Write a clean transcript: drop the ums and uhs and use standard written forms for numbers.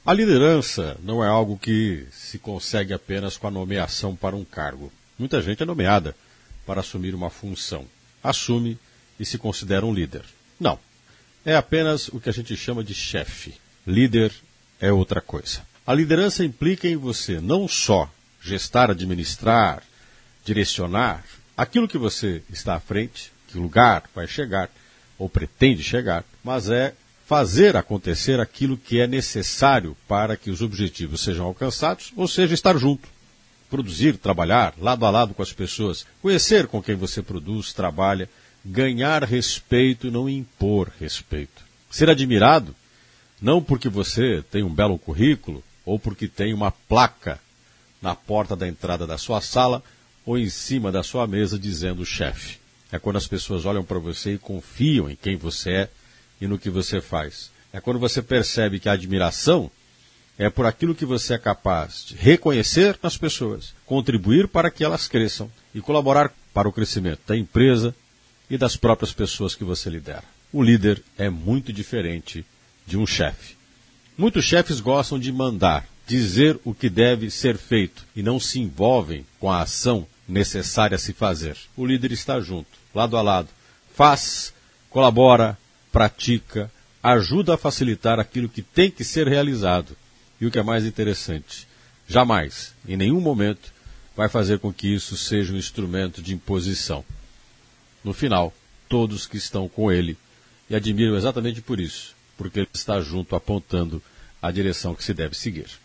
A liderança não é algo que se consegue apenas com a nomeação para um cargo. Muita gente é nomeada para assumir uma função. Assume e se considera um líder. Não. É apenas o que a gente chama de chefe. Líder é outra coisa. A liderança implica em você não só gestar, administrar, direcionar aquilo que você está à frente, que lugar vai chegar ou pretende chegar, mas é fazer acontecer aquilo que é necessário para que os objetivos sejam alcançados, ou seja, estar junto, produzir, trabalhar, lado a lado com as pessoas, conhecer com quem você produz, trabalha, ganhar respeito e não impor respeito. Ser admirado, não porque você tem um belo currículo ou porque tem uma placa na porta da entrada da sua sala ou em cima da sua mesa dizendo chefe. É quando as pessoas olham para você e confiam em quem você é e no que você faz. É quando você percebe que a admiração é por aquilo que você é capaz de reconhecer nas pessoas, contribuir para que elas cresçam e colaborar para o crescimento da empresa e das próprias pessoas que você lidera. O líder é muito diferente de um chefe. Muitos chefes gostam de mandar, dizer o que deve ser feito e não se envolvem com a ação necessária a se fazer. O líder está junto, lado a lado, faz, colabora, pratica, ajuda a facilitar aquilo que tem que ser realizado. E o que é mais interessante, jamais, em nenhum momento, vai fazer com que isso seja um instrumento de imposição. No final, todos que estão com ele e admiram exatamente por isso, porque ele está junto apontando a direção que se deve seguir.